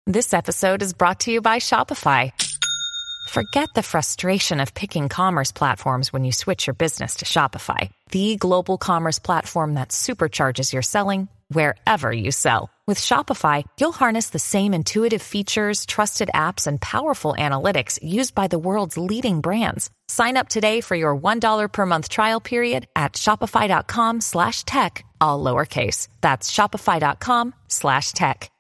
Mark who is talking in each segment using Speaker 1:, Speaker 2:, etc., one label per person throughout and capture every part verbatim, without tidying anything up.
Speaker 1: This episode is brought to you by Shopify. Forget the frustration of picking commerce platforms when you switch your business to Shopify, the global commerce platform that supercharges your selling wherever you sell. With Shopify, you'll harness the same intuitive features, trusted apps, and powerful analytics used by the world's leading brands. Sign up today for your one dollar per month trial period at shopify.com slash tech, all lowercase. That's shopify.com slash tech.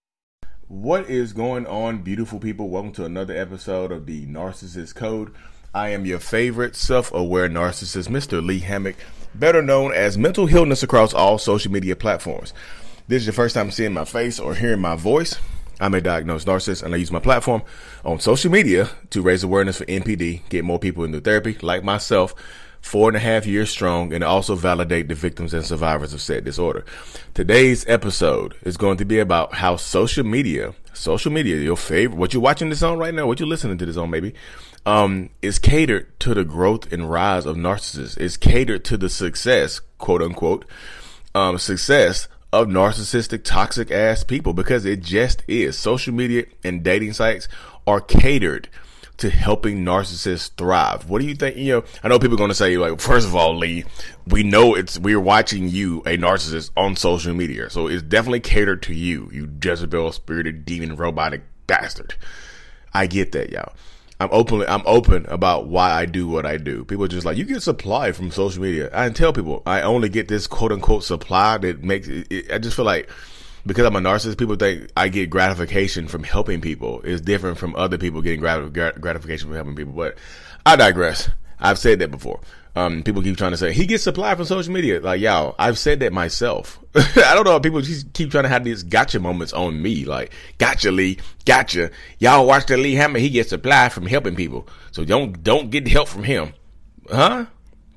Speaker 2: What is going on, beautiful people? Welcome to another episode of the Narcissist Code. I am your favorite self-aware narcissist, Mister Lee Hammock, better known as Mental Healness across all social media platforms. This is your first time seeing my face or hearing my voice. I'm a diagnosed narcissist, and I use my platform on social media to raise awareness for N P D, get more people into therapy like myself, four and a half years strong, and also validate the victims and survivors of said disorder. Today's episode is going to be about how social media, social media, your favorite, what you're watching this on right now, what you're listening to this on maybe, um, is catered to the growth and rise of narcissists. It's catered to the success, quote unquote, um, success of narcissistic, toxic ass people, because it just is. Social media and dating sites are catered to helping narcissists thrive. What do you think? You know, I know people are going to say, like, first of all, Lee, we know it's, we're watching you, a narcissist, on social media. So it's definitely catered to you, you Jezebel, spirited, demon, robotic bastard. I get that, y'all. I'm openly, I'm open about why I do what I do. People are just like, you get supply from social media. I tell people, I only get this quote unquote supply that makes it, it I just feel like, because I'm a narcissist, people think I get gratification from helping people. It's different from other people getting grat- grat- gratification from helping people. But I digress. I've said that before. Um, people keep trying to say, he gets supply from social media. Like, y'all, I've said that myself. I don't know. People just keep trying to have these gotcha moments on me. Like, gotcha, Lee. Gotcha. Y'all watch the Lee Hammock. He gets supply from helping people. So don't, don't get help from him. Huh?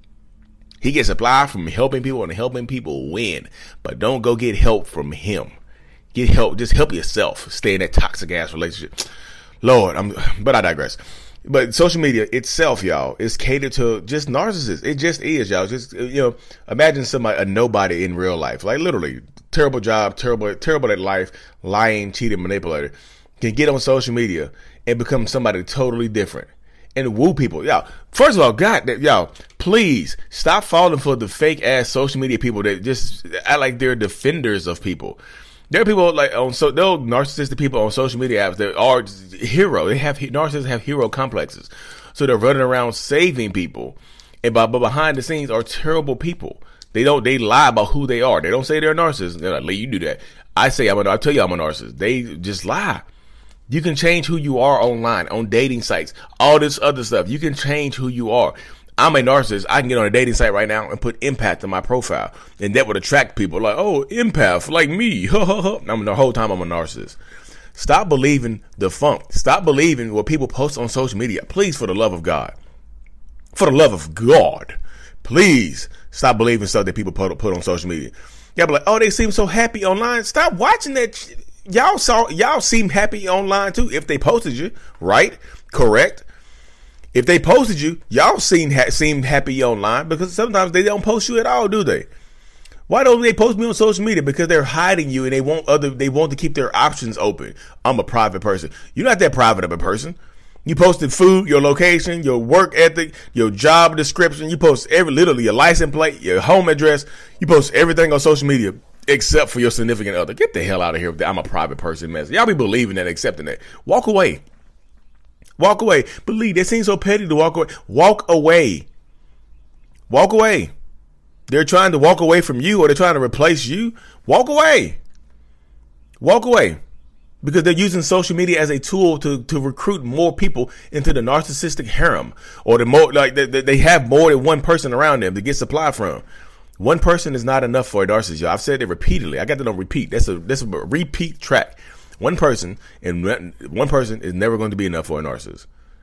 Speaker 2: He gets supply from helping people and helping people win. But don't go get help from him. Get help. Just help yourself. Stay in that toxic ass relationship. Lord, I'm, but I digress. But social media itself, y'all, is catered to just narcissists. It just is, y'all. Just, you know, imagine somebody, a nobody in real life, like literally terrible job, terrible, terrible at life, lying, cheating, manipulator, can get on social media and become somebody totally different and woo people. Y'all, first of all, God, y'all, please stop falling for the fake ass social media people that just act like they're defenders of people. There are people like on so there are narcissistic people on social media apps that are hero. They have narcissists have hero complexes, so they're running around saving people, and but, but behind the scenes are terrible people. They don't they lie about who they are. They don't say they're narcissists. They're like, Lee, you do that. I say I'm a. I tell you I'm a narcissist. They just lie. You can change who you are online, on dating sites, all this other stuff. You can change who you are. I'm a narcissist. I can get on a dating site right now and put empath in my profile, and that would attract people like, oh, empath, like me. I'm the whole time I'm a narcissist. Stop believing the funk. Stop believing what people post on social media. Please, for the love of God, for the love of God, please stop believing stuff that people put, put on social media. Y'all be like, oh, they seem so happy online. Stop watching that shit. Y'all saw, y'all seem happy online too. If they posted you, right? Correct. If they posted you, y'all seem ha- seem happy online, because sometimes they don't post you at all, do they? Why don't they post me on social media? Because they're hiding you and they want other they want to keep their options open. I'm a private person. You're not that private of a person. You posted food, your location, your work ethic, your job description. You post every literally your license plate, your home address. You post everything on social media except for your significant other. Get the hell out of here with that I'm a private person mess. Y'all be believing that, accepting that. Walk away. Walk away. Believe they seem so petty to walk away. Walk away. Walk away. They're trying to walk away from you, or they're trying to replace you. Walk away. Walk away. Because they're using social media as a tool to, to recruit more people into the narcissistic harem, or the more like they, they have more than one person around them to get supply from. One person is not enough for a narcissist. Y'all. I've said it repeatedly. I got that on repeat. That's a that's a repeat track. One person and one person is never going to be enough for a narcissist.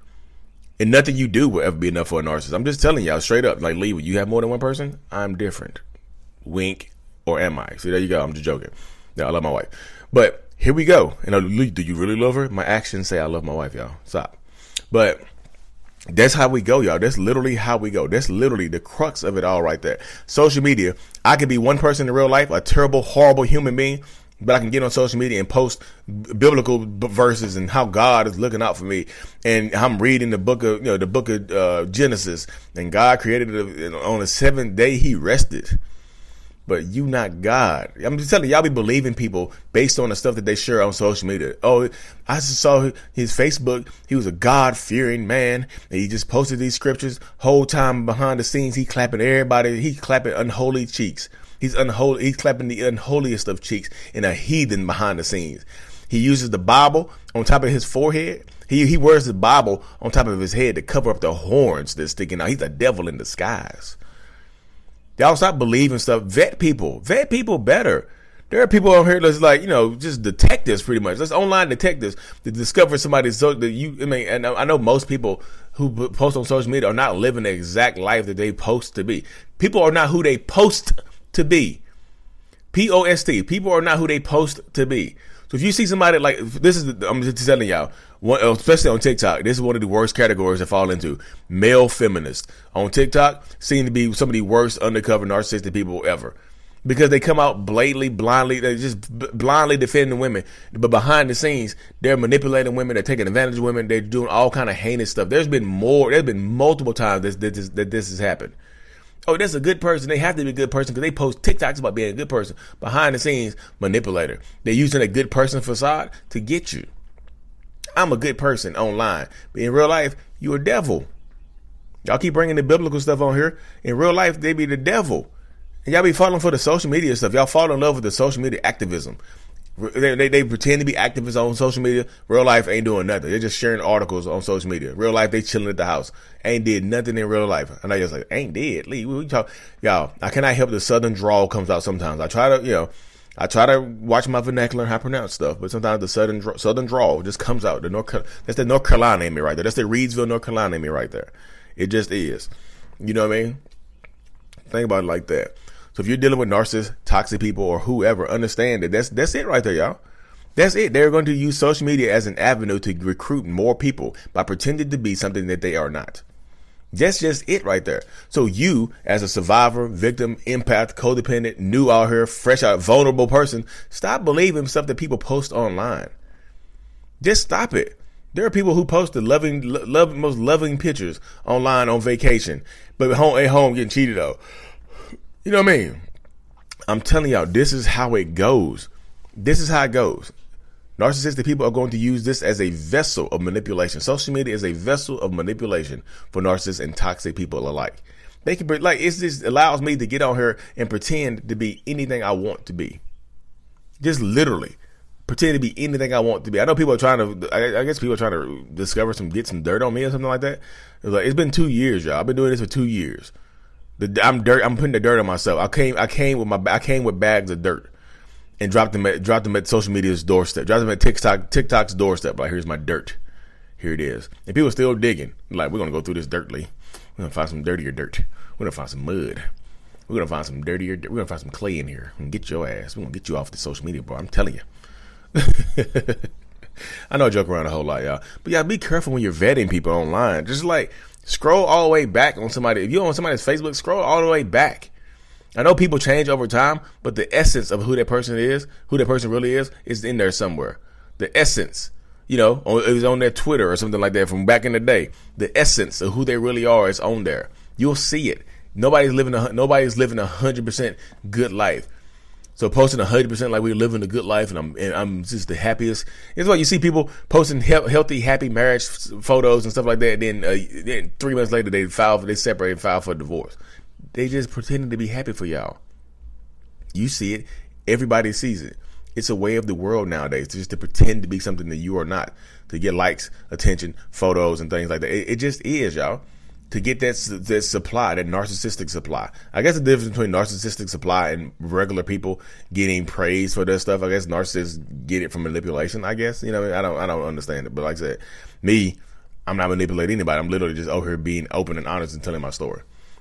Speaker 2: And nothing you do will ever be enough for a narcissist. I'm just telling y'all straight up. Like, Lee, you have more than one person? I'm different. Wink. Or am I? See, there you go. I'm just joking. Yeah, I love my wife. But here we go. And uh, Lee, do you really love her? My actions say I love my wife, y'all. Stop. But that's how we go, y'all. That's literally how we go. That's literally the crux of it all right there. Social media. I could be one person in real life, a terrible, horrible human being, but I can get on social media and post biblical verses and how God is looking out for me. And I'm reading the book of, you know, the book of uh, Genesis, and God created it on the seventh day. He rested. But you not God. I'm just telling you, y'all be believing people based on the stuff that they share on social media. Oh, I just saw his Facebook. He was a God-fearing man, and he just posted these scriptures. Whole time behind the scenes, he clapping everybody. He clapping unholy cheeks. He's unholy. He's clapping the unholiest of cheeks in a heathen behind the scenes. He uses the Bible on top of his forehead. He he wears the Bible on top of his head to cover up the horns that's sticking out. He's a devil in disguise. Y'all stop believing stuff. Vet people. Vet people better. There are people on here that's like, you know, just detectives pretty much. That's online detectives to discover somebody's so that you, I mean, and I know most people who post on social media are not living the exact life that they post to be. People are not who they post to be. P O S T. People are not who they post to be. So if you see somebody like, this is, I'm just telling y'all, one, especially on TikTok, this is one of the worst categories to fall into. Male feminists on TikTok seem to be some of the worst undercover narcissistic people ever, because they come out blatantly, blindly, they just b- blindly defending women, but behind the scenes, they're manipulating women, they're taking advantage of women, they're doing all kind of heinous stuff. There's been more, there's been multiple times that this, this, that this has happened. Oh, that's a good person. They have to be a good person because they post TikToks about being a good person. Behind the scenes, manipulator. They're using a good person facade to get you. I'm a good person online, but in real life, you a devil. Y'all keep bringing the biblical stuff on here. In real life, they be the devil. And y'all be falling for the social media stuff. Y'all fall in love with the social media activism. They, they, they pretend to be activists on social media. Real life ain't doing nothing. They're just sharing articles on social media. Real life, they chilling at the house. Ain't did nothing in real life. And I just like, ain't did. Lee, we talk. Y'all, I cannot help the southern drawl comes out sometimes. I try to, you know, I try to watch my vernacular and how I pronounce stuff, but sometimes the southern southern drawl just comes out. The North, that's the North Carolina in me right there. That's the Reidsville, North Carolina in me right there. It just is. You know what I mean? Think about it like that. So if you're dealing with narcissists, toxic people, or whoever, understand that that's that's it right there, y'all. That's it. They're going to use social media as an avenue to recruit more people by pretending to be something that they are not. That's just it right there. So you, as a survivor, victim, empath, codependent, new out here, fresh out, vulnerable person, stop believing stuff that people post online. Just stop it. There are people who post the loving, love, most loving pictures online on vacation, but at home, at home getting cheated on. You know what I mean? I'm telling y'all, this is how it goes. This is how it goes. Narcissistic people are going to use this as a vessel of manipulation. Social media is a vessel of manipulation for narcissists and toxic people alike. They can, like, it just allows me to get on here and pretend to be anything I want to be. Just literally pretend to be anything I want to be. I know people are trying to, I, I guess people are trying to discover some, get some dirt on me or something like that. It's like, it's been two years, y'all. I've been doing this for two years. The, I'm dirt. I'm putting the dirt on myself. I came. I came with my. I came with bags of dirt, and dropped them. At, dropped them at social media's doorstep. Dropped them at TikTok. TikTok's doorstep. Like, here's my dirt. Here it is. And people are still digging. Like, we're gonna go through this dirt, Lee. We're gonna find some dirtier dirt. We're gonna find some mud. We're gonna find some dirtier. We're gonna find some clay in here and get your ass. We're gonna get you off the social media, bro. I'm telling you. I know I joke around a whole lot, y'all, but y'all be careful when you're vetting people online. Just like, scroll all the way back on somebody. If you're on somebody's Facebook, scroll all the way back. I know people change over time, but the essence of who that person is, who that person really is, is in there somewhere. The essence, you know, it was on their Twitter or something like that from back in the day. The essence of who they really are is on there. You'll see it. Nobody's living a nobody's living a hundred percent good life. So posting a hundred percent like we're living a good life, and I'm and I'm just the happiest. It's like you see people posting he- healthy, happy marriage photos and stuff like that. Then, uh, then three months later, they file, they separate and file for divorce. They just pretending to be happy for y'all. You see it. Everybody sees it. It's a way of the world nowadays, just to pretend to be something that you are not, to get likes, attention, photos, and things like that. It, it just is, y'all. To get that that supply, that narcissistic supply. I guess the difference between narcissistic supply and regular people getting praise for their stuff, I guess narcissists get it from manipulation, I guess. You know, I don't I don't understand it. But like I said, me, I'm not manipulating anybody. I'm literally just over here being open and honest and telling my story.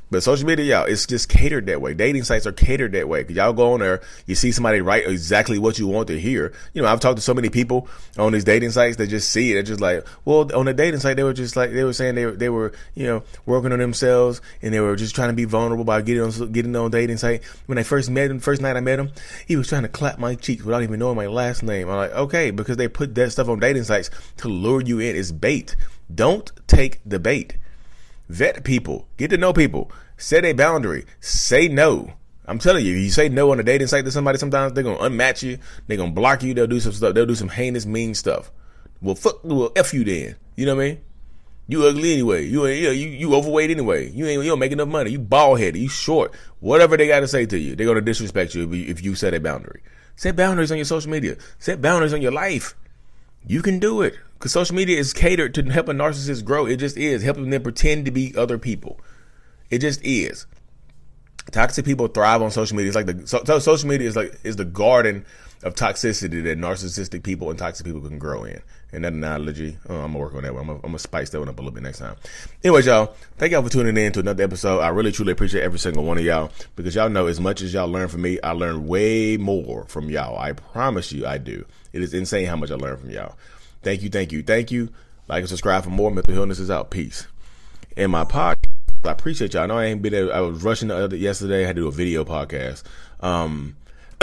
Speaker 2: But social media, y'all, it's just catered that way. Dating sites are catered that way. Cause y'all go on there, you see somebody write exactly what you want to hear. You know, I've talked to so many people on these dating sites that just see it. They're just like, well, on the dating site, they were just like, they were saying they were, they were, you know, working on themselves and they were just trying to be vulnerable by getting on, getting on dating site. When I first met him, first night I met him, he was trying to clap my cheeks without even knowing my last name. I'm like, okay, because they put that stuff on dating sites to lure you in. It's bait. Don't take the bait. Vet people. Get to know people. Set a boundary. Say no. I'm telling you, you say no on a dating site to somebody, sometimes they're going to unmatch you. They're going to block you. They'll do some stuff. They'll do some heinous, mean stuff. Well, fuck, well, F you then. You know what I mean? You ugly anyway. You you you, you overweight anyway. You ain't you don't make enough money. You bald headed. You short. Whatever they got to say to you, they're going to disrespect you if you, if you set a boundary. Set boundaries on your social media. Set boundaries on your life. You can do it. Because social media is catered to help a narcissist grow. It just is. Helping them pretend to be other people. It just is. Toxic people thrive on social media. It's like the so, so social media is like is the garden of toxicity that narcissistic people and toxic people can grow in. And that analogy, oh, I'm gonna work on that one. I'm gonna, I'm gonna spice that one up a little bit next time. Anyways, y'all, thank y'all for tuning in to another episode. I really truly appreciate every single one of y'all because y'all know as much as y'all learn from me, I learn way more from y'all. I promise you, I do. It is insane how much I learn from y'all. Thank you, thank you, thank you. Like and subscribe for more. Mental Illness is out. Peace. And my podcast. I appreciate y'all. I know I ain't been there. I was rushing the other yesterday. I had to do a video podcast. Um,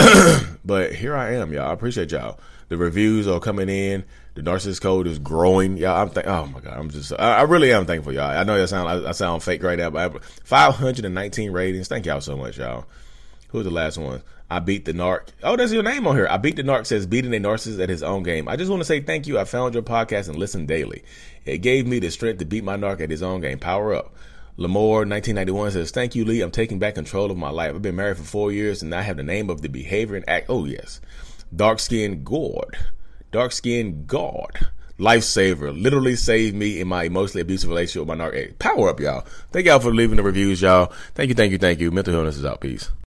Speaker 2: but here I am, y'all. I appreciate y'all. The reviews are coming in. The Narcissist Code is growing. Y'all, I'm th- oh my God. I'm just, I, I really am thankful, y'all. I know I sound, I, I sound fake right now, but I have five hundred nineteen ratings. Thank y'all so much, y'all. Who's the last one? I beat the narc. Oh, that's your name on here. I beat the narc says beating a narcissist at his own game. I just want to say thank you. I found your podcast and listen daily. It gave me the strength to beat my narc at his own game. Power up. Lamore nineteen ninety-one says, thank you, Lee. I'm taking back control of my life. I've been married for four years and I have the name of the behavior and act. Oh, yes. Dark skin God. Dark skin God. Lifesaver. Literally saved me in my emotionally abusive relationship with my narc. Power up, y'all. Thank y'all for leaving the reviews, y'all. Thank you, thank you, thank you. Mental Illness is out. Peace.